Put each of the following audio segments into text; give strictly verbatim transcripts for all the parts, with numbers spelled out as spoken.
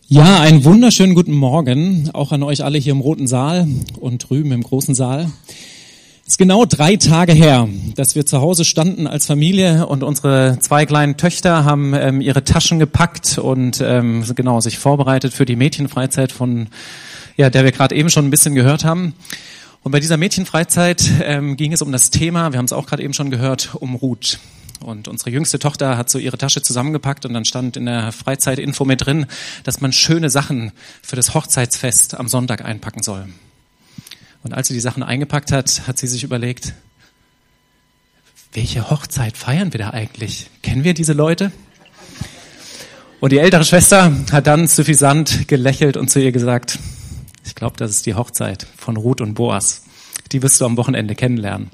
Ja, einen wunderschönen guten Morgen, auch an euch alle hier im Roten Saal und drüben im Großen Saal. Es ist genau drei Tage her, dass wir zu Hause standen als Familie und unsere zwei kleinen Töchter haben ähm, ihre Taschen gepackt und ähm, genau sich vorbereitet für die Mädchenfreizeit, von ja, der wir gerade eben schon ein bisschen gehört haben. Und bei dieser Mädchenfreizeit ähm, ging es um das Thema, wir haben es auch gerade eben schon gehört, um Ruth. Und unsere jüngste Tochter hat so ihre Tasche zusammengepackt und dann stand in der Freizeitinfo mit drin, dass man schöne Sachen für das Hochzeitsfest am Sonntag einpacken soll. Und als sie die Sachen eingepackt hat, hat sie sich überlegt, welche Hochzeit feiern wir da eigentlich? Kennen wir diese Leute? Und die ältere Schwester hat dann suffisant gelächelt und zu ihr gesagt, ich glaube, das ist die Hochzeit von Ruth und Boas. Die wirst du am Wochenende kennenlernen.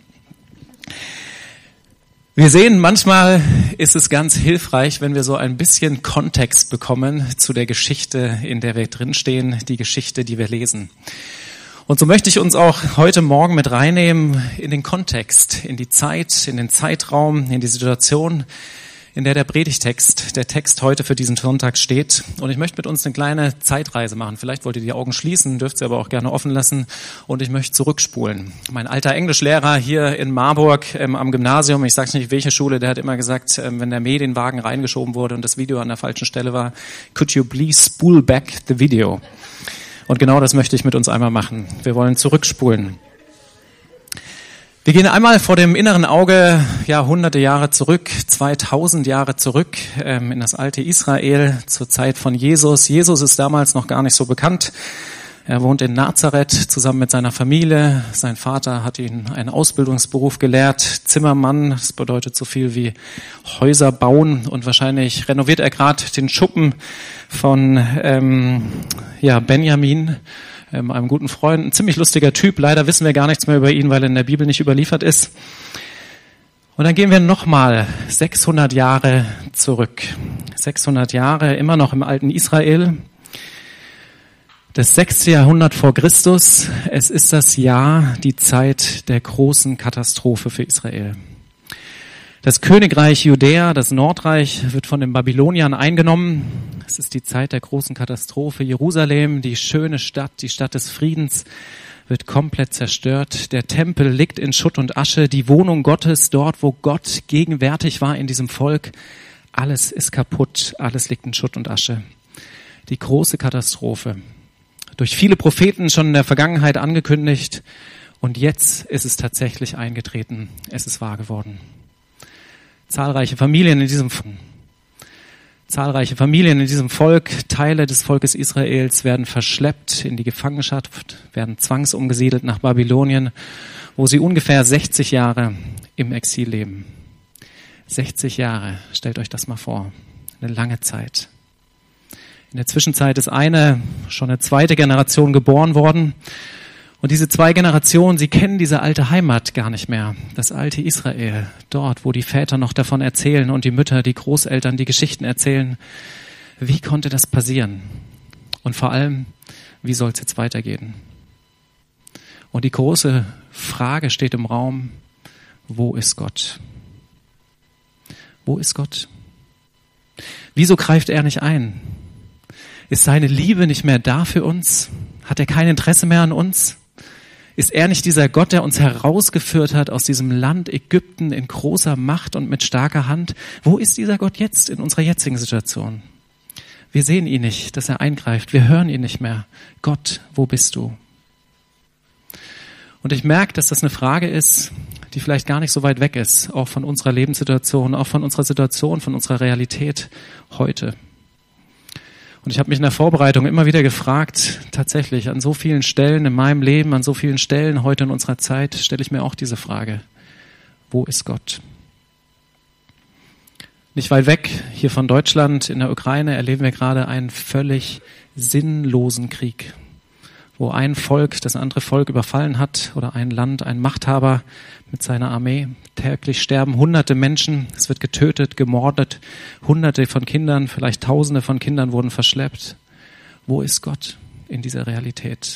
Wir sehen, manchmal ist es ganz hilfreich, wenn wir so ein bisschen Kontext bekommen zu der Geschichte, in der wir drinstehen, die Geschichte, die wir lesen. Und so möchte ich uns auch heute Morgen mit reinnehmen in den Kontext, in die Zeit, in den Zeitraum, in die Situation, in der der Predigtext, der Text heute für diesen Sonntag steht. Und ich möchte mit uns eine kleine Zeitreise machen. Vielleicht wollt ihr die Augen schließen, dürft sie aber auch gerne offen lassen. Und ich möchte zurückspulen. Mein alter Englischlehrer hier in Marburg ähm, am Gymnasium, ich sage nicht welche Schule, der hat immer gesagt, ähm, wenn der Medienwagen reingeschoben wurde und das Video an der falschen Stelle war, could you please spool back the video? Und genau das möchte ich mit uns einmal machen. Wir wollen zurückspulen. Wir gehen einmal vor dem inneren Auge ja hunderte Jahre zurück, zweitausend Jahre zurück ähm, in das alte Israel zur Zeit von Jesus. Jesus ist damals noch gar nicht so bekannt. Er wohnt in Nazareth zusammen mit seiner Familie. Sein Vater hat ihn einen Ausbildungsberuf gelehrt, Zimmermann. Das bedeutet so viel wie Häuser bauen und wahrscheinlich renoviert er gerade den Schuppen von ähm, ja Benjamin, einem guten Freund, ein ziemlich lustiger Typ. Leider wissen wir gar nichts mehr über ihn, weil er in der Bibel nicht überliefert ist. Und dann gehen wir nochmal sechshundert Jahre zurück. sechshundert Jahre, immer noch im alten Israel. Das sechste Jahrhundert vor Christus. Es ist das Jahr, die Zeit der großen Katastrophe für Israel. Das Königreich Judäa, das Nordreich, wird von den Babyloniern eingenommen. Es ist die Zeit der großen Katastrophe. Jerusalem, die schöne Stadt, die Stadt des Friedens, wird komplett zerstört. Der Tempel liegt in Schutt und Asche. Die Wohnung Gottes, dort, wo Gott gegenwärtig war in diesem Volk, alles ist kaputt. Alles liegt in Schutt und Asche. Die große Katastrophe. Durch viele Propheten schon in der Vergangenheit angekündigt. Und jetzt ist es tatsächlich eingetreten. Es ist wahr geworden. Zahlreiche Familien in diesem Zahlreiche Familien in diesem Volk, Teile des Volkes Israels werden verschleppt in die Gefangenschaft, werden zwangsumgesiedelt nach Babylonien, wo sie ungefähr sechzig Jahre im Exil leben. sechzig Jahre, stellt euch das mal vor, eine lange Zeit. In der Zwischenzeit ist eine, schon eine zweite Generation geboren worden. Und diese zwei Generationen, sie kennen diese alte Heimat gar nicht mehr. Das alte Israel, dort, wo die Väter noch davon erzählen und die Mütter, die Großeltern, die Geschichten erzählen. Wie konnte das passieren? Und vor allem, wie soll es jetzt weitergehen? Und die große Frage steht im Raum, wo ist Gott? Wo ist Gott? Wieso greift er nicht ein? Ist seine Liebe nicht mehr da für uns? Hat er kein Interesse mehr an uns? Ist er nicht dieser Gott, der uns herausgeführt hat aus diesem Land Ägypten in großer Macht und mit starker Hand? Wo ist dieser Gott jetzt in unserer jetzigen Situation? Wir sehen ihn nicht, dass er eingreift. Wir hören ihn nicht mehr. Gott, wo bist du? Und ich merke, dass das eine Frage ist, die vielleicht gar nicht so weit weg ist, auch von unserer Lebenssituation, auch von unserer Situation, von unserer Realität heute. Und ich habe mich in der Vorbereitung immer wieder gefragt, tatsächlich an so vielen Stellen in meinem Leben, an so vielen Stellen heute in unserer Zeit, stelle ich mir auch diese Frage, wo ist Gott? Nicht weit weg, hier von Deutschland, in der Ukraine, erleben wir gerade einen völlig sinnlosen Krieg, wo ein Volk das andere Volk überfallen hat oder ein Land, ein Machthaber mit seiner Armee. Täglich sterben hunderte Menschen, es wird getötet, gemordet, hunderte von Kindern, vielleicht tausende von Kindern wurden verschleppt. Wo ist Gott in dieser Realität?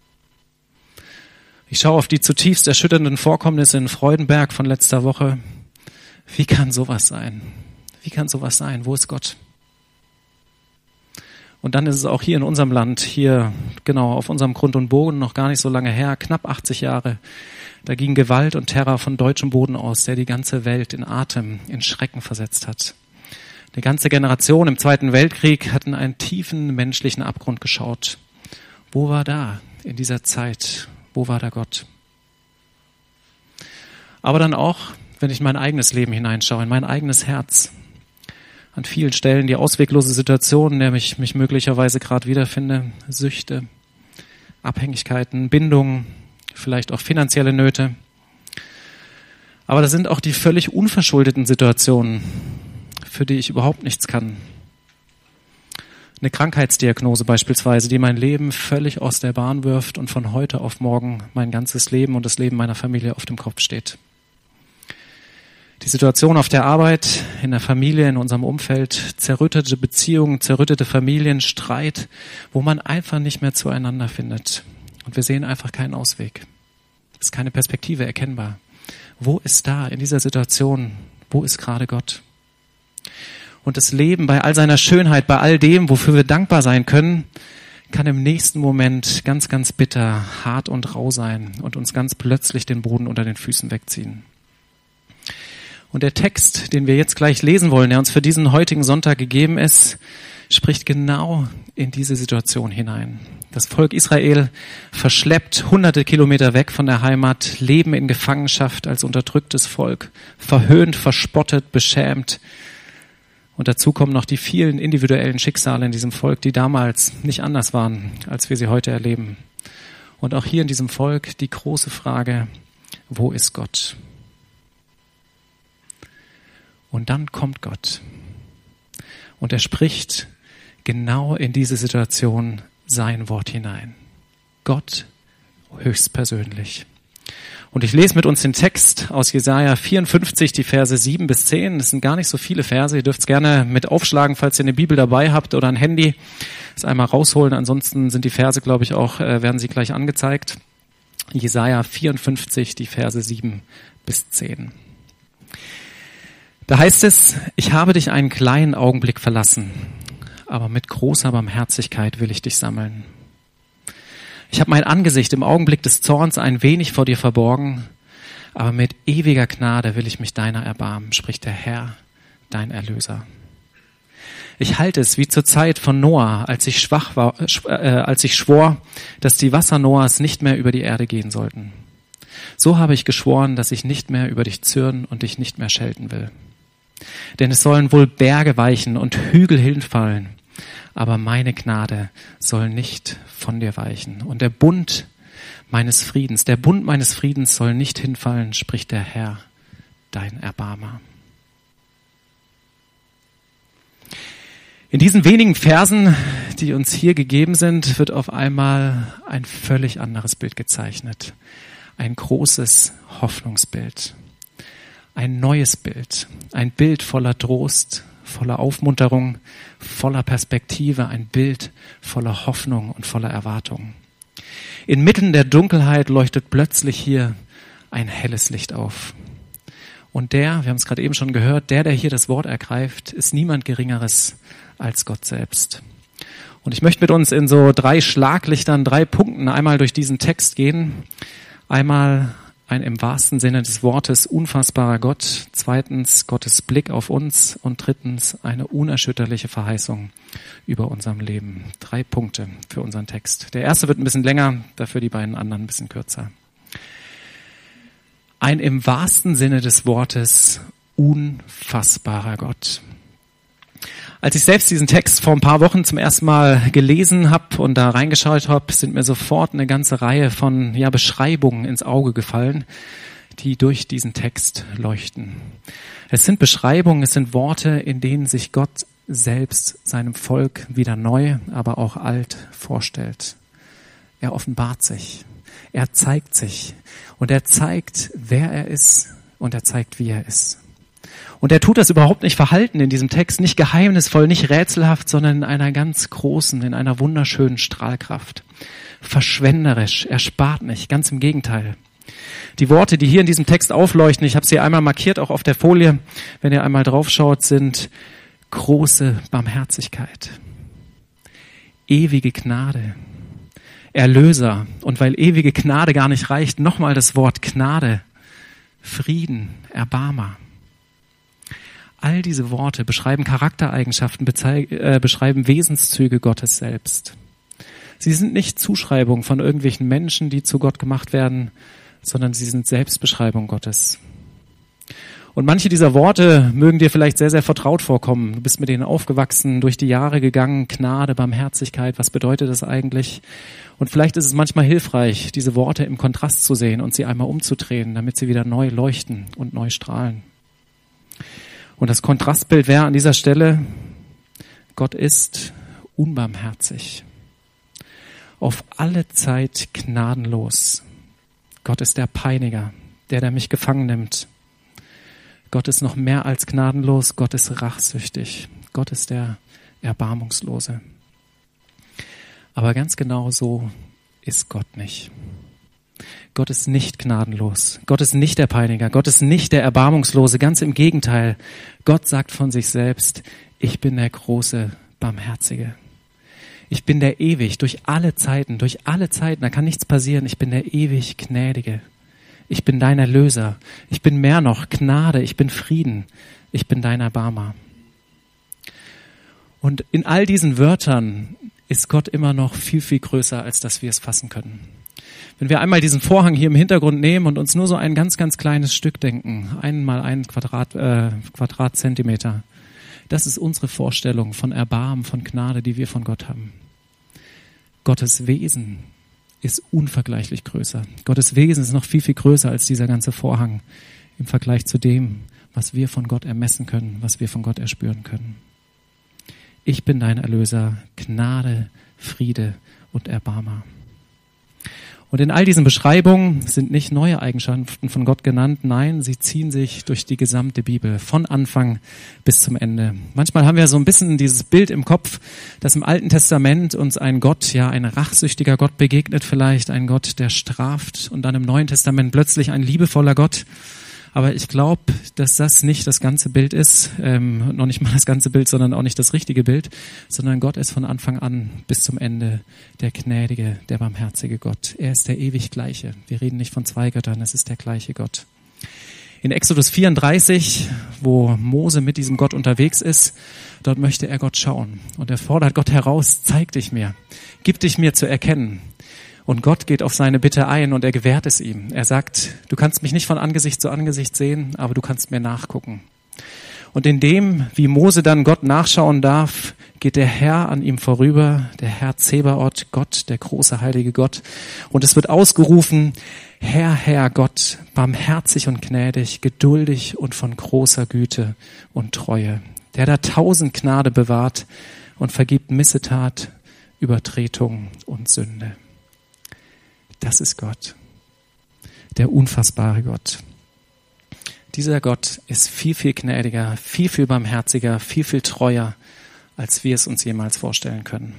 Ich schaue auf die zutiefst erschütternden Vorkommnisse in Freudenberg von letzter Woche. Wie kann sowas sein? Wie kann sowas sein? Wo ist Gott? Und dann ist es auch hier in unserem Land, hier genau auf unserem Grund und Boden, noch gar nicht so lange her, knapp achtzig Jahre, da ging Gewalt und Terror von deutschem Boden aus, der die ganze Welt in Atem, in Schrecken versetzt hat. Eine ganze Generation im Zweiten Weltkrieg hat in einen tiefen menschlichen Abgrund geschaut. Wo war da in dieser Zeit? Wo war da Gott? Aber dann auch, wenn ich in mein eigenes Leben hineinschaue, in mein eigenes Herz, an vielen Stellen die ausweglose Situation, in der ich mich möglicherweise gerade wiederfinde, Süchte, Abhängigkeiten, Bindungen, vielleicht auch finanzielle Nöte. Aber da sind auch die völlig unverschuldeten Situationen, für die ich überhaupt nichts kann. Eine Krankheitsdiagnose beispielsweise, die mein Leben völlig aus der Bahn wirft und von heute auf morgen mein ganzes Leben und das Leben meiner Familie auf dem Kopf steht. Die Situation auf der Arbeit, in der Familie, in unserem Umfeld, zerrüttete Beziehungen, zerrüttete Familien, Streit, wo man einfach nicht mehr zueinander findet. Und wir sehen einfach keinen Ausweg. Es ist keine Perspektive erkennbar. Wo ist da in dieser Situation, wo ist gerade Gott? Und das Leben bei all seiner Schönheit, bei all dem, wofür wir dankbar sein können, kann im nächsten Moment ganz, ganz bitter, hart und rau sein und uns ganz plötzlich den Boden unter den Füßen wegziehen. Und der Text, den wir jetzt gleich lesen wollen, der uns für diesen heutigen Sonntag gegeben ist, spricht genau in diese Situation hinein. Das Volk Israel verschleppt hunderte Kilometer weg von der Heimat, leben in Gefangenschaft als unterdrücktes Volk, verhöhnt, verspottet, beschämt. Und dazu kommen noch die vielen individuellen Schicksale in diesem Volk, die damals nicht anders waren, als wir sie heute erleben. Und auch hier in diesem Volk die große Frage, wo ist Gott? Und dann kommt Gott. Und er spricht genau in diese Situation sein Wort hinein. Gott höchstpersönlich. Und ich lese mit uns den Text aus Jesaja vierundfünfzig, die Verse sieben bis zehn. Das sind gar nicht so viele Verse. Ihr dürft es gerne mit aufschlagen, falls ihr eine Bibel dabei habt oder ein Handy. Das einmal rausholen. Ansonsten sind die Verse, glaube ich, auch, äh, werden sie gleich angezeigt. Jesaja vierundfünfzig, die Verse sieben bis zehn. Da heißt es, ich habe dich einen kleinen Augenblick verlassen, aber mit großer Barmherzigkeit will ich dich sammeln. Ich habe mein Angesicht im Augenblick des Zorns ein wenig vor dir verborgen, aber mit ewiger Gnade will ich mich deiner erbarmen, spricht der Herr, dein Erlöser. Ich halte es wie zur Zeit von Noah, als ich schwach war, äh, als ich schwor, dass die Wasser Noahs nicht mehr über die Erde gehen sollten. So habe ich geschworen, dass ich nicht mehr über dich zürnen und dich nicht mehr schelten will. Denn es sollen wohl Berge weichen und Hügel hinfallen, aber meine Gnade soll nicht von dir weichen. Und der Bund meines Friedens, der Bund meines Friedens soll nicht hinfallen, spricht der Herr, dein Erbarmer. In diesen wenigen Versen, die uns hier gegeben sind, wird auf einmal ein völlig anderes Bild gezeichnet. Ein großes Hoffnungsbild. Ein neues Bild, ein Bild voller Trost, voller Aufmunterung, voller Perspektive, ein Bild voller Hoffnung und voller Erwartung. Inmitten der Dunkelheit leuchtet plötzlich hier ein helles Licht auf. Und der, wir haben es gerade eben schon gehört, der, der hier das Wort ergreift, ist niemand Geringeres als Gott selbst. Und ich möchte mit uns in so drei Schlaglichtern, drei Punkten einmal durch diesen Text gehen. Einmal ein im wahrsten Sinne des Wortes unfassbarer Gott, zweitens Gottes Blick auf uns und drittens eine unerschütterliche Verheißung über unserem Leben. Drei Punkte für unseren Text. Der erste wird ein bisschen länger, dafür die beiden anderen ein bisschen kürzer. Ein im wahrsten Sinne des Wortes unfassbarer Gott. Als ich selbst diesen Text vor ein paar Wochen zum ersten Mal gelesen habe und da reingeschaut habe, sind mir sofort eine ganze Reihe von ja, Beschreibungen ins Auge gefallen, die durch diesen Text leuchten. Es sind Beschreibungen, es sind Worte, in denen sich Gott selbst seinem Volk wieder neu, aber auch alt vorstellt. Er offenbart sich, er zeigt sich und er zeigt, wer er ist und er zeigt, wie er ist. Und er tut das überhaupt nicht verhalten in diesem Text, nicht geheimnisvoll, nicht rätselhaft, sondern in einer ganz großen, in einer wunderschönen Strahlkraft. Verschwenderisch, er spart nicht, ganz im Gegenteil. Die Worte, die hier in diesem Text aufleuchten, ich habe sie einmal markiert, auch auf der Folie, wenn ihr einmal draufschaut, sind große Barmherzigkeit, ewige Gnade, Erlöser. Und weil ewige Gnade gar nicht reicht, nochmal das Wort Gnade, Frieden, Erbarmer. All diese Worte beschreiben Charaktereigenschaften, bezei- äh, beschreiben Wesenszüge Gottes selbst. Sie sind nicht Zuschreibungen von irgendwelchen Menschen, die zu Gott gemacht werden, sondern sie sind Selbstbeschreibung Gottes. Und manche dieser Worte mögen dir vielleicht sehr, sehr vertraut vorkommen. Du bist mit denen aufgewachsen, durch die Jahre gegangen, Gnade, Barmherzigkeit, was bedeutet das eigentlich? Und vielleicht ist es manchmal hilfreich, diese Worte im Kontrast zu sehen und sie einmal umzudrehen, damit sie wieder neu leuchten und neu strahlen. Und das Kontrastbild wäre an dieser Stelle, Gott ist unbarmherzig, auf alle Zeit gnadenlos. Gott ist der Peiniger, der, der mich gefangen nimmt. Gott ist noch mehr als gnadenlos, Gott ist rachsüchtig. Gott ist der Erbarmungslose. Aber ganz genau so ist Gott nicht. Gott ist nicht gnadenlos. Gott ist nicht der Peiniger. Gott ist nicht der Erbarmungslose. Ganz im Gegenteil. Gott sagt von sich selbst, ich bin der große Barmherzige. Ich bin der ewig, durch alle Zeiten, durch alle Zeiten, da kann nichts passieren. Ich bin der ewig Gnädige. Ich bin dein Erlöser. Ich bin mehr noch Gnade. Ich bin Frieden. Ich bin dein Erbarmer. Und in all diesen Wörtern ist Gott immer noch viel, viel größer, als dass wir es fassen können. Wenn wir einmal diesen Vorhang hier im Hintergrund nehmen und uns nur so ein ganz, ganz kleines Stück denken, einmal einen Quadrat, äh, Quadratzentimeter, das ist unsere Vorstellung von Erbarmen, von Gnade, die wir von Gott haben. Gottes Wesen ist unvergleichlich größer. Gottes Wesen ist noch viel, viel größer als dieser ganze Vorhang im Vergleich zu dem, was wir von Gott ermessen können, was wir von Gott erspüren können. Ich bin dein Erlöser, Gnade, Friede und Erbarmer. Und in all diesen Beschreibungen sind nicht neue Eigenschaften von Gott genannt. Nein, sie ziehen sich durch die gesamte Bibel, von Anfang bis zum Ende. Manchmal haben wir so ein bisschen dieses Bild im Kopf, dass im Alten Testament uns ein Gott, ja ein rachsüchtiger Gott begegnet vielleicht, ein Gott, der straft, und dann im Neuen Testament plötzlich ein liebevoller Gott. Aber ich glaube, dass das nicht das ganze Bild ist, ähm, noch nicht mal das ganze Bild, sondern auch nicht das richtige Bild, sondern Gott ist von Anfang an bis zum Ende der gnädige, der barmherzige Gott. Er ist der ewig Gleiche. Wir reden nicht von zwei Göttern, es ist der gleiche Gott. In Exodus vierunddreißig, wo Mose mit diesem Gott unterwegs ist, dort möchte er Gott schauen. Und er fordert Gott heraus, zeig dich mir, gib dich mir zu erkennen. Und Gott geht auf seine Bitte ein und er gewährt es ihm. Er sagt, du kannst mich nicht von Angesicht zu Angesicht sehen, aber du kannst mir nachgucken. Und in dem, wie Mose dann Gott nachschauen darf, geht der Herr an ihm vorüber, der Herr Zebaoth, Gott, der große heilige Gott. Und es wird ausgerufen, Herr, Herr Gott, barmherzig und gnädig, geduldig und von großer Güte und Treue, der da tausend Gnade bewahrt und vergibt Missetat, Übertretung und Sünde. Das ist Gott, der unfassbare Gott. Dieser Gott ist viel, viel gnädiger, viel, viel barmherziger, viel, viel treuer, als wir es uns jemals vorstellen können.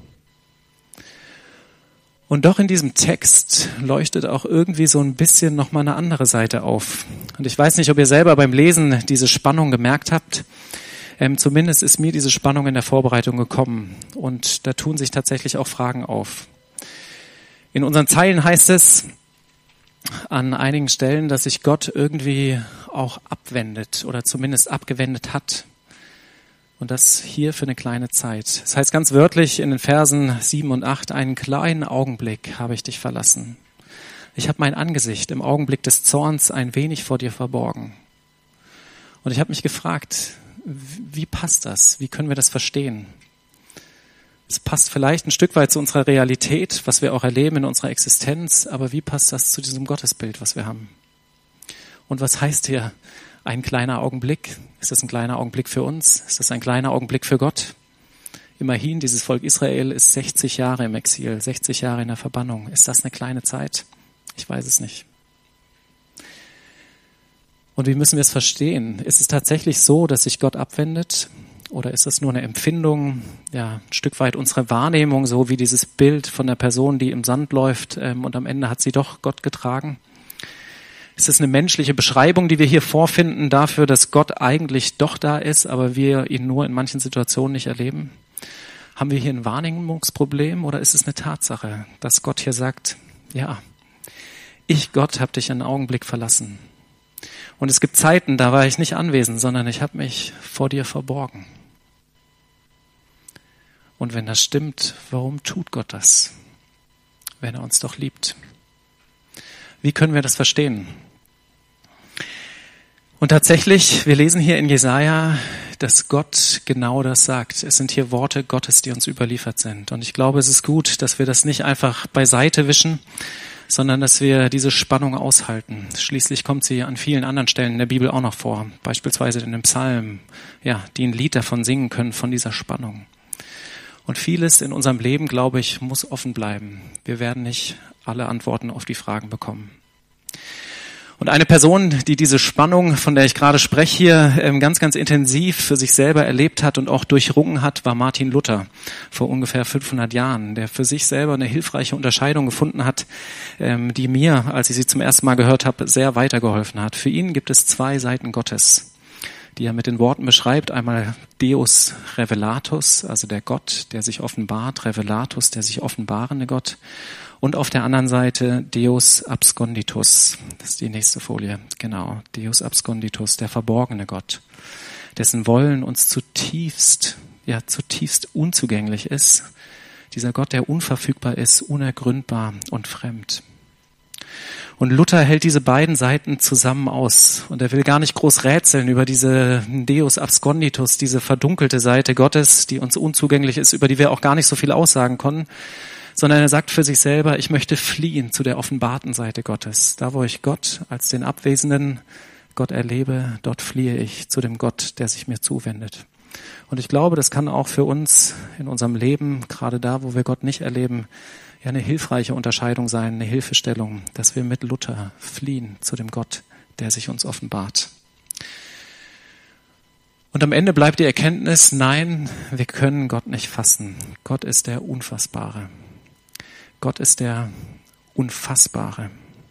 Und doch in diesem Text leuchtet auch irgendwie so ein bisschen nochmal eine andere Seite auf. Und ich weiß nicht, ob ihr selber beim Lesen diese Spannung gemerkt habt. Ähm, zumindest ist mir diese Spannung in der Vorbereitung gekommen. Und da tun sich tatsächlich auch Fragen auf. In unseren Zeilen heißt es an einigen Stellen, dass sich Gott irgendwie auch abwendet oder zumindest abgewendet hat. Und das hier für eine kleine Zeit. Das heißt ganz wörtlich in den Versen sieben und acht, einen kleinen Augenblick habe ich dich verlassen. Ich habe mein Angesicht im Augenblick des Zorns ein wenig vor dir verborgen. Und ich habe mich gefragt, wie passt das? Wie können wir das verstehen? Es passt vielleicht ein Stück weit zu unserer Realität, was wir auch erleben in unserer Existenz, aber wie passt das zu diesem Gottesbild, was wir haben? Und was heißt hier ein kleiner Augenblick? Ist das ein kleiner Augenblick für uns? Ist das ein kleiner Augenblick für Gott? Immerhin, dieses Volk Israel ist sechzig Jahre im Exil, sechzig Jahre in der Verbannung. Ist das eine kleine Zeit? Ich weiß es nicht. Und wie müssen wir es verstehen? Ist es tatsächlich so, dass sich Gott abwendet? Oder ist das nur eine Empfindung, ja, ein Stück weit unsere Wahrnehmung, so wie dieses Bild von der Person, die im Sand läuft ähm, und am Ende hat sie doch Gott getragen? Ist es eine menschliche Beschreibung, die wir hier vorfinden dafür, dass Gott eigentlich doch da ist, aber wir ihn nur in manchen Situationen nicht erleben? Haben wir hier ein Wahrnehmungsproblem oder ist es eine Tatsache, dass Gott hier sagt, ja, ich, Gott, habe dich einen Augenblick verlassen. Und es gibt Zeiten, da war ich nicht anwesend, sondern ich habe mich vor dir verborgen. Und wenn das stimmt, warum tut Gott das, wenn er uns doch liebt? Wie können wir das verstehen? Und tatsächlich, wir lesen hier in Jesaja, dass Gott genau das sagt. Es sind hier Worte Gottes, die uns überliefert sind. Und ich glaube, es ist gut, dass wir das nicht einfach beiseite wischen, sondern dass wir diese Spannung aushalten. Schließlich kommt sie an vielen anderen Stellen in der Bibel auch noch vor, beispielsweise in den Psalmen, ja, die ein Lied davon singen können, von dieser Spannung. Und vieles in unserem Leben, glaube ich, muss offen bleiben. Wir werden nicht alle Antworten auf die Fragen bekommen. Und eine Person, die diese Spannung, von der ich gerade spreche, hier ganz, ganz intensiv für sich selber erlebt hat und auch durchrungen hat, war Martin Luther vor ungefähr fünfhundert Jahren, der für sich selber eine hilfreiche Unterscheidung gefunden hat, die mir, als ich sie zum ersten Mal gehört habe, sehr weitergeholfen hat. Für ihn gibt es zwei Seiten Gottes, die er mit den Worten beschreibt. Einmal Deus Revelatus, also der Gott, der sich offenbart, Revelatus, der sich offenbarende Gott. Und auf der anderen Seite Deus Absconditus, das ist die nächste Folie, genau, Deus Absconditus, der verborgene Gott, dessen Wollen uns zutiefst, ja zutiefst unzugänglich ist. Dieser Gott, der unverfügbar ist, unergründbar und fremd. Und Luther hält diese beiden Seiten zusammen aus. Und er will gar nicht groß rätseln über diese Deus Absconditus, diese verdunkelte Seite Gottes, die uns unzugänglich ist, über die wir auch gar nicht so viel aussagen konnten, sondern er sagt für sich selber, ich möchte fliehen zu der offenbarten Seite Gottes. Da, wo ich Gott als den abwesenden Gott erlebe, dort fliehe ich zu dem Gott, der sich mir zuwendet. Und ich glaube, das kann auch für uns in unserem Leben, gerade da, wo wir Gott nicht erleben, ja eine hilfreiche Unterscheidung sein, eine Hilfestellung, dass wir mit Luther fliehen zu dem Gott, der sich uns offenbart. Und am Ende bleibt die Erkenntnis, nein, wir können Gott nicht fassen. Gott ist der Unfassbare. Gott ist der Unfassbare.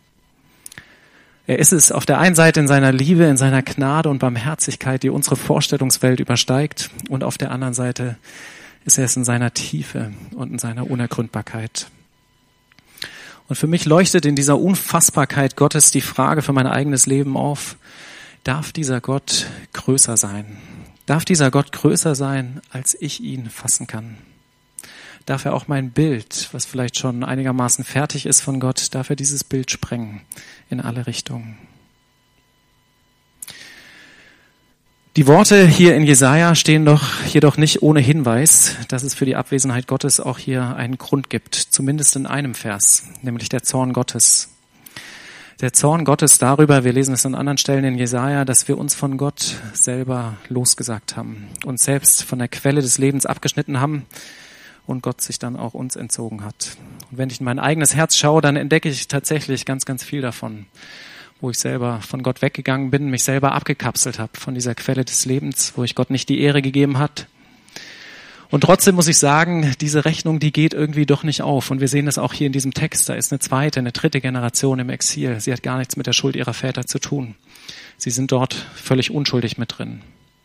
Er ist es auf der einen Seite in seiner Liebe, in seiner Gnade und Barmherzigkeit, die unsere Vorstellungswelt übersteigt, und auf der anderen Seite ist er es in seiner Tiefe und in seiner Unergründbarkeit. Und für mich leuchtet in dieser Unfassbarkeit Gottes die Frage für mein eigenes Leben auf, darf dieser Gott größer sein? Darf dieser Gott größer sein, als ich ihn fassen kann? Darf er auch mein Bild, was vielleicht schon einigermaßen fertig ist von Gott, darf er dieses Bild sprengen in alle Richtungen? Die Worte hier in Jesaja stehen doch jedoch nicht ohne Hinweis, dass es für die Abwesenheit Gottes auch hier einen Grund gibt, zumindest in einem Vers, nämlich der Zorn Gottes. Der Zorn Gottes darüber, wir lesen es an anderen Stellen in Jesaja, dass wir uns von Gott selber losgesagt haben, uns selbst von der Quelle des Lebens abgeschnitten haben und Gott sich dann auch uns entzogen hat. Und wenn ich in mein eigenes Herz schaue, dann entdecke ich tatsächlich ganz, ganz viel davon, wo ich selber von Gott weggegangen bin, mich selber abgekapselt habe von dieser Quelle des Lebens, wo ich Gott nicht die Ehre gegeben hat. Und trotzdem muss ich sagen, diese Rechnung, die geht irgendwie doch nicht auf. Und wir sehen das auch hier in diesem Text. Da ist eine zweite, eine dritte Generation im Exil. Sie hat gar nichts mit der Schuld ihrer Väter zu tun. Sie sind dort völlig unschuldig mit drin.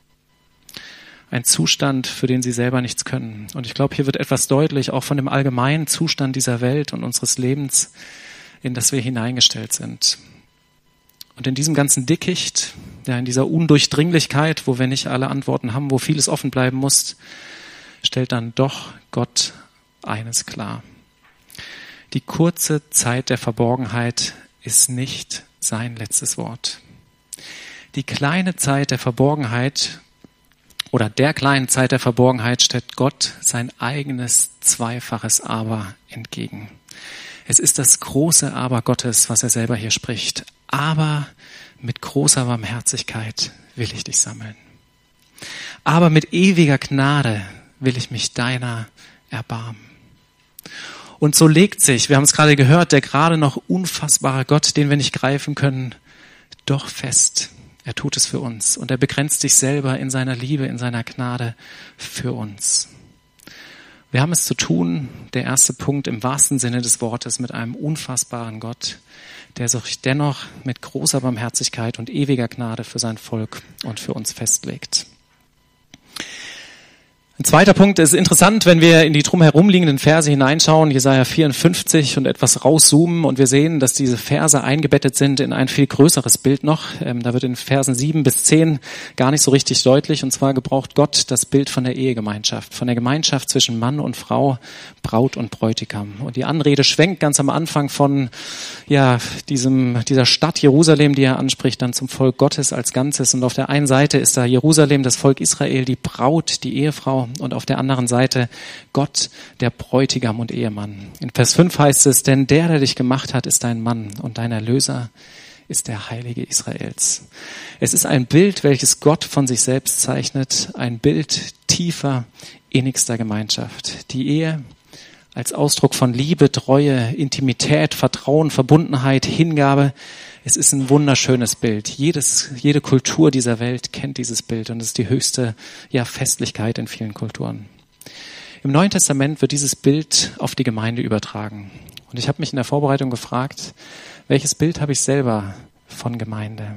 Ein Zustand, für den sie selber nichts können. Und ich glaube, hier wird etwas deutlich, auch von dem allgemeinen Zustand dieser Welt und unseres Lebens, in das wir hineingestellt sind. Und in diesem ganzen Dickicht, ja, in dieser Undurchdringlichkeit, wo wir nicht alle Antworten haben, wo vieles offen bleiben muss, stellt dann doch Gott eines klar. Die kurze Zeit der Verborgenheit ist nicht sein letztes Wort. Die kleine Zeit der Verborgenheit oder der kleinen Zeit der Verborgenheit stellt Gott sein eigenes zweifaches Aber entgegen. Es ist das große Aber Gottes, was er selber hier spricht. Aber mit großer Barmherzigkeit will ich dich sammeln. Aber mit ewiger Gnade will ich mich deiner erbarmen. Und so legt sich, wir haben es gerade gehört, der gerade noch unfassbare Gott, den wir nicht greifen können, doch fest. Er tut es für uns und er begrenzt sich selber in seiner Liebe, in seiner Gnade für uns. Wir haben es zu tun, der erste Punkt im wahrsten Sinne des Wortes, mit einem unfassbaren Gott, der sich dennoch mit großer Barmherzigkeit und ewiger Gnade für sein Volk und für uns festlegt. Ein zweiter Punkt ist interessant, wenn wir in die drumherum liegenden Verse hineinschauen, Jesaja vierundfünfzig, und etwas rauszoomen und wir sehen, dass diese Verse eingebettet sind in ein viel größeres Bild noch. Ähm, da wird in Versen sieben bis zehn gar nicht so richtig deutlich, und zwar gebraucht Gott das Bild von der Ehegemeinschaft, von der Gemeinschaft zwischen Mann und Frau, Braut und Bräutigam. Und die Anrede schwenkt ganz am Anfang von ja diesem dieser Stadt Jerusalem, die er anspricht, dann zum Volk Gottes als Ganzes. Und auf der einen Seite ist da Jerusalem, das Volk Israel, die Braut, die Ehefrau, und auf der anderen Seite Gott, der Bräutigam und Ehemann. In Vers fünf heißt es, denn der, der dich gemacht hat, ist dein Mann und dein Erlöser ist der Heilige Israels. Es ist ein Bild, welches Gott von sich selbst zeichnet, ein Bild tiefer, innigster Gemeinschaft. Die Ehe als Ausdruck von Liebe, Treue, Intimität, Vertrauen, Verbundenheit, Hingabe. Es ist ein wunderschönes Bild. Jedes, jede Kultur dieser Welt kennt dieses Bild und es ist die höchste ja, Festlichkeit in vielen Kulturen. Im Neuen Testament wird dieses Bild auf die Gemeinde übertragen. Und ich habe mich in der Vorbereitung gefragt, welches Bild habe ich selber von Gemeinde?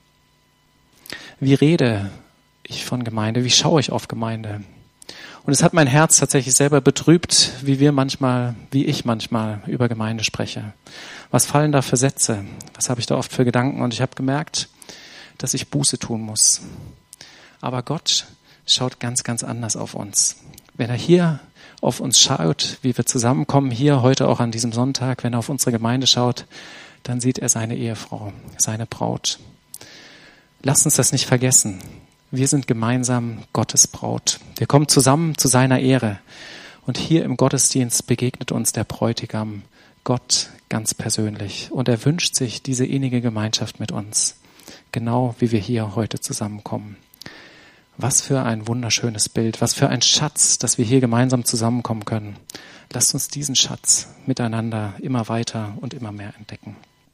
Wie rede ich von Gemeinde? Wie schaue ich auf Gemeinde? Und es hat mein Herz tatsächlich selber betrübt, wie wir manchmal, wie ich manchmal über Gemeinde spreche. Was fallen da für Sätze? Was habe ich da oft für Gedanken? Und ich habe gemerkt, dass ich Buße tun muss. Aber Gott schaut ganz, ganz anders auf uns. Wenn er hier auf uns schaut, wie wir zusammenkommen, hier heute auch an diesem Sonntag, wenn er auf unsere Gemeinde schaut, dann sieht er seine Ehefrau, seine Braut. Lasst uns das nicht vergessen. Wir sind gemeinsam Gottes Braut. Wir kommen zusammen zu seiner Ehre. Und hier im Gottesdienst begegnet uns der Bräutigam, Gott ganz persönlich. Und er wünscht sich diese innige Gemeinschaft mit uns. Genau wie wir hier heute zusammenkommen. Was für ein wunderschönes Bild. Was für ein Schatz, dass wir hier gemeinsam zusammenkommen können. Lasst uns diesen Schatz miteinander immer weiter und immer mehr entdecken.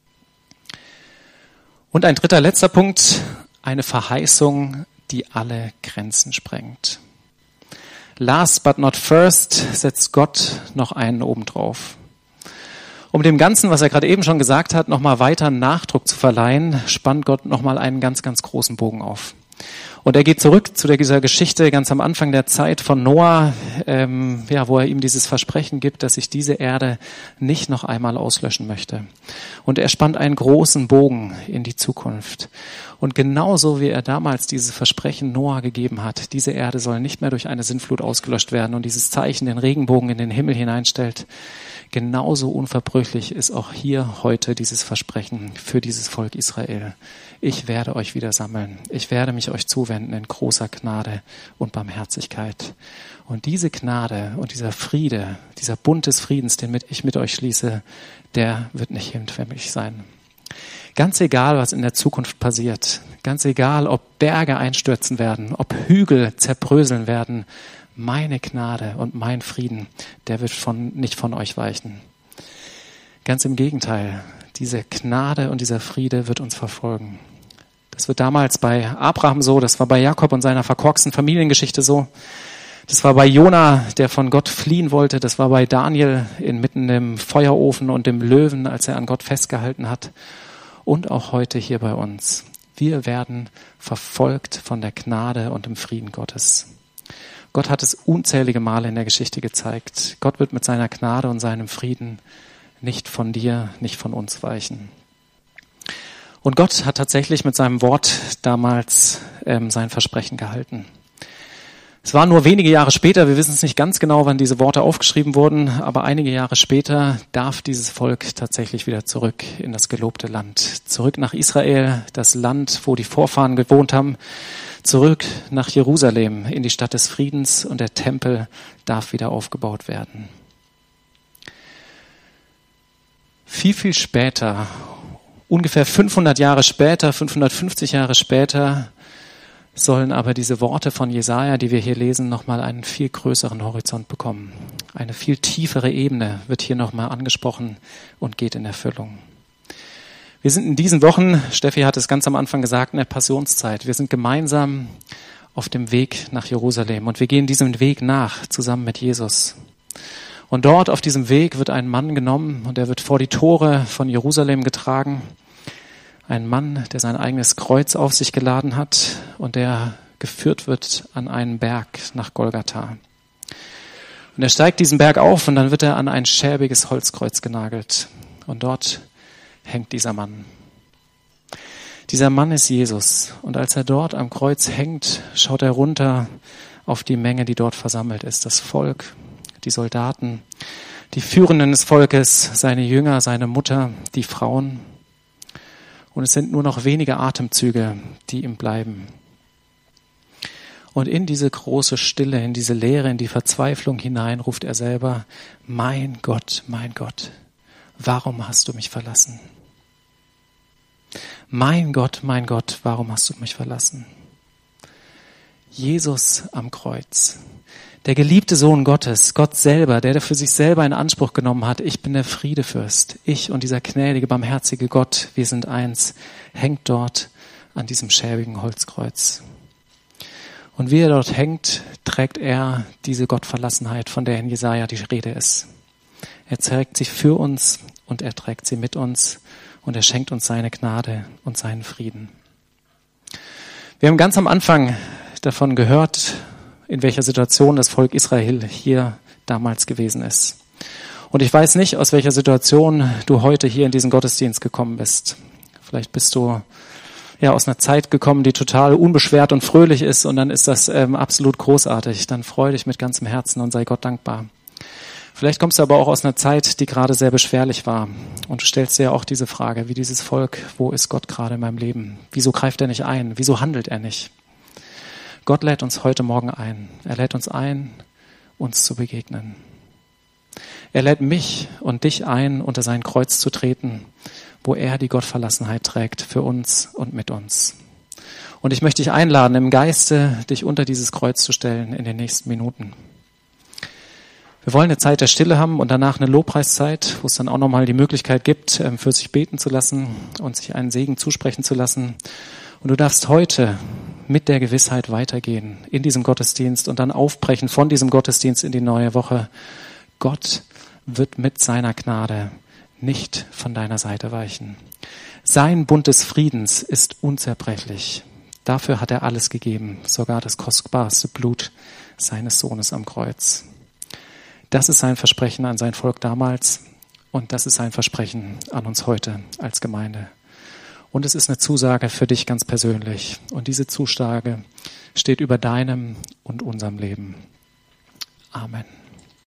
Und ein dritter, letzter Punkt. Eine Verheißung, die alle Grenzen sprengt. Last but not first setzt Gott noch einen obendrauf. Um dem Ganzen, was er gerade eben schon gesagt hat, nochmal weiter Nachdruck zu verleihen, spannt Gott nochmal einen ganz, ganz großen Bogen auf. Und er geht zurück zu dieser Geschichte ganz am Anfang der Zeit von Noah, ähm, ja, wo er ihm dieses Versprechen gibt, dass sich diese Erde nicht noch einmal auslöschen möchte. Und er spannt einen großen Bogen in die Zukunft. Und genauso wie er damals dieses Versprechen Noah gegeben hat, diese Erde soll nicht mehr durch eine Sintflut ausgelöscht werden und dieses Zeichen, den Regenbogen in den Himmel hineinstellt, genauso unverbrüchlich ist auch hier heute dieses Versprechen für dieses Volk Israel. Ich werde euch wieder sammeln. Ich werde mich euch zuwenden in großer Gnade und Barmherzigkeit. Und diese Gnade und dieser Friede, dieser Bund des Friedens, den ich mit euch schließe, der wird nicht hinfällig sein. Ganz egal, was in der Zukunft passiert, ganz egal, ob Berge einstürzen werden, ob Hügel zerbröseln werden, meine Gnade und mein Frieden, der wird von, nicht von euch weichen. Ganz im Gegenteil, diese Gnade und dieser Friede wird uns verfolgen. Das wird damals bei Abraham so, das war bei Jakob und seiner verkorksten Familiengeschichte so. Das war bei Jona, der von Gott fliehen wollte. Das war bei Daniel inmitten im Feuerofen und dem Löwen, als er an Gott festgehalten hat. Und auch heute hier bei uns. Wir werden verfolgt von der Gnade und dem Frieden Gottes. Gott hat es unzählige Male in der Geschichte gezeigt. Gott wird mit seiner Gnade und seinem Frieden nicht von dir, nicht von uns weichen. Und Gott hat tatsächlich mit seinem Wort damals ähm, sein Versprechen gehalten. Es war nur wenige Jahre später, wir wissen es nicht ganz genau, wann diese Worte aufgeschrieben wurden, aber einige Jahre später darf dieses Volk tatsächlich wieder zurück in das gelobte Land. Zurück nach Israel, das Land, wo die Vorfahren gewohnt haben. Zurück nach Jerusalem, in die Stadt des Friedens, und der Tempel darf wieder aufgebaut werden. Viel, viel später, ungefähr fünfhundert Jahre später, fünfhundertfünfzig Jahre später, sollen aber diese Worte von Jesaja, die wir hier lesen, nochmal einen viel größeren Horizont bekommen. Eine viel tiefere Ebene wird hier nochmal angesprochen und geht in Erfüllung. Wir sind in diesen Wochen, Steffi hat es ganz am Anfang gesagt, in der Passionszeit. Wir sind gemeinsam auf dem Weg nach Jerusalem und wir gehen diesem Weg nach, zusammen mit Jesus. Und dort auf diesem Weg wird ein Mann genommen und er wird vor die Tore von Jerusalem getragen. Ein Mann, der sein eigenes Kreuz auf sich geladen hat und der geführt wird an einen Berg nach Golgatha. Und er steigt diesen Berg auf und dann wird er an ein schäbiges Holzkreuz genagelt. Und dort hängt dieser Mann. Dieser Mann ist Jesus. Und als er dort am Kreuz hängt, schaut er runter auf die Menge, die dort versammelt ist. Das Volk, die Soldaten, die Führenden des Volkes, seine Jünger, seine Mutter, die Frauen. Und es sind nur noch wenige Atemzüge, die ihm bleiben. Und in diese große Stille, in diese Leere, in die Verzweiflung hinein ruft er selber, mein Gott, mein Gott, warum hast du mich verlassen? Mein Gott, mein Gott, warum hast du mich verlassen? Jesus am Kreuz, der geliebte Sohn Gottes, Gott selber, der für sich selber in Anspruch genommen hat, ich bin der Friedefürst, ich und dieser gnädige, barmherzige Gott, wir sind eins, hängt dort an diesem schäbigen Holzkreuz. Und wie er dort hängt, trägt er diese Gottverlassenheit, von der in Jesaja die Rede ist. Er trägt sie für uns und er trägt sie mit uns und er schenkt uns seine Gnade und seinen Frieden. Wir haben ganz am Anfang davon gehört, in welcher Situation das Volk Israel hier damals gewesen ist. Und ich weiß nicht, aus welcher Situation du heute hier in diesen Gottesdienst gekommen bist. Vielleicht bist du ja aus einer Zeit gekommen, die total unbeschwert und fröhlich ist und dann ist das ähm, absolut großartig. Dann freu dich mit ganzem Herzen und sei Gott dankbar. Vielleicht kommst du aber auch aus einer Zeit, die gerade sehr beschwerlich war und du stellst dir auch diese Frage, wie dieses Volk, wo ist Gott gerade in meinem Leben? Wieso greift er nicht ein? Wieso handelt er nicht? Gott lädt uns heute Morgen ein. Er lädt uns ein, uns zu begegnen. Er lädt mich und dich ein, unter sein Kreuz zu treten, wo er die Gottverlassenheit trägt für uns und mit uns. Und ich möchte dich einladen, im Geiste dich unter dieses Kreuz zu stellen in den nächsten Minuten. Wir wollen eine Zeit der Stille haben und danach eine Lobpreiszeit, wo es dann auch nochmal die Möglichkeit gibt, für sich beten zu lassen und sich einen Segen zusprechen zu lassen. Und du darfst heute mit der Gewissheit weitergehen in diesem Gottesdienst und dann aufbrechen von diesem Gottesdienst in die neue Woche. Gott wird mit seiner Gnade nicht von deiner Seite weichen. Sein Bund des Friedens ist unzerbrechlich. Dafür hat er alles gegeben, sogar das kostbarste Blut seines Sohnes am Kreuz. Das ist sein Versprechen an sein Volk damals und das ist sein Versprechen an uns heute als Gemeinde. Und es ist eine Zusage für dich ganz persönlich. Und diese Zusage steht über deinem und unserem Leben. Amen.